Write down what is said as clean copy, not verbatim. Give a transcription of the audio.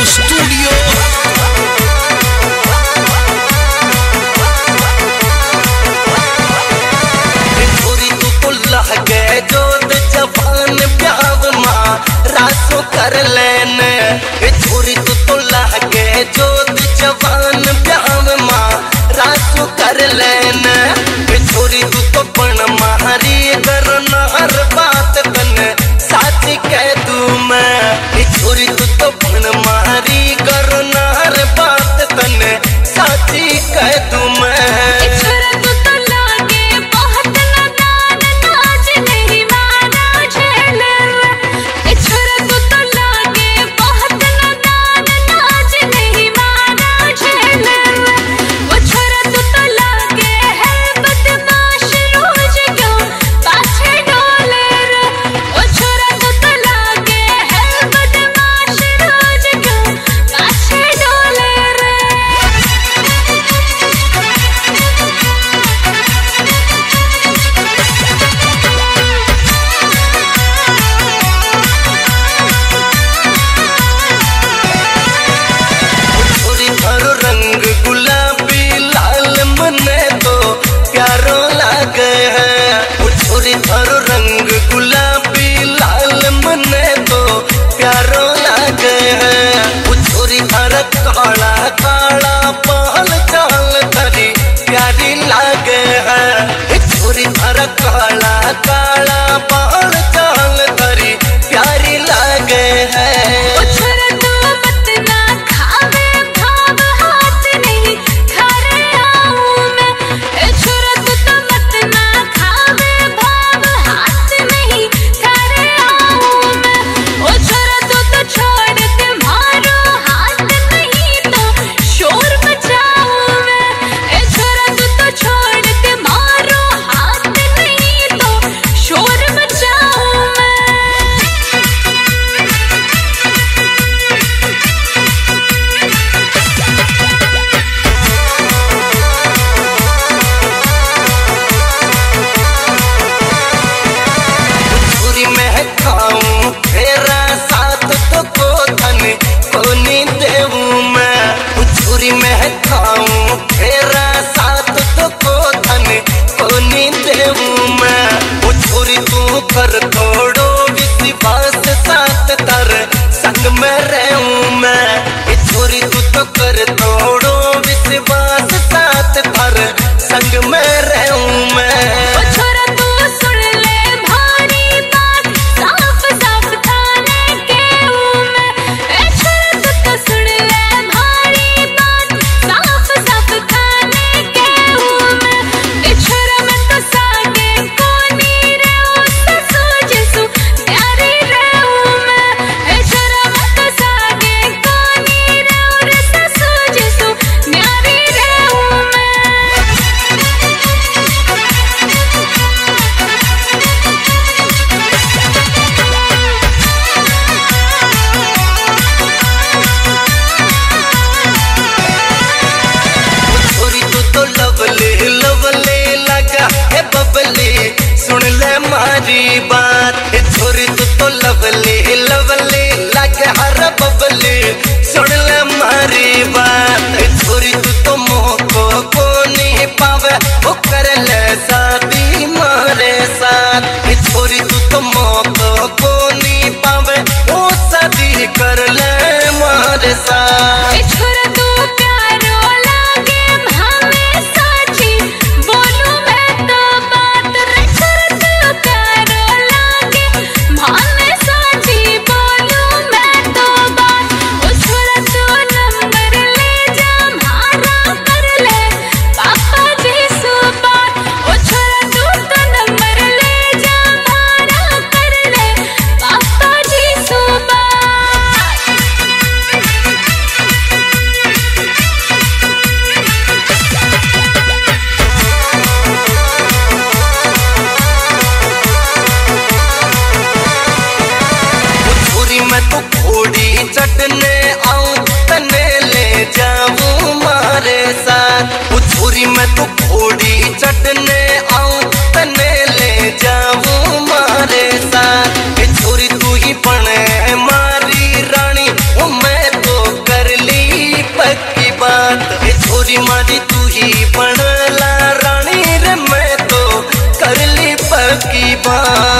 Studio. छोरी तू तो लहगे जोत जवान प्याव माँ रासो कर लेने। छोरी तू तो लहगे जोत जवान प्याव माँ रासो कर लेने। छोरी तू तो पण मारी करना हर बात तन साची कह दूं मैं। छोरी तू तो पण मारी करना हर बात तन साची कह दूं मैं। हर रंग गुलाबी लाल मने तो प्यारो लागे है। छोरी हर काला काला पहल चाल धरी प्यारी लागे है। छोरी हर काला काला पहल चाल धरी प्यारी लागे है। कर थोड़ो विश्वास साथ तर संग में रहूं मैं। छोरी तू तो कर थोड़ो विश्वास साथ तर संग में रहूं मैं। सुन ले मारी बात। छोरी तू तो लवली लवली लगे हर बबली सुन ले मारी बात। छोरी तू तो मोह को नहीं पावे वो कर ले शादी मारे साथ। छोरी तू तो मोह को नहीं पावे वो शादी कर ले मारे साथ। भावे साची बा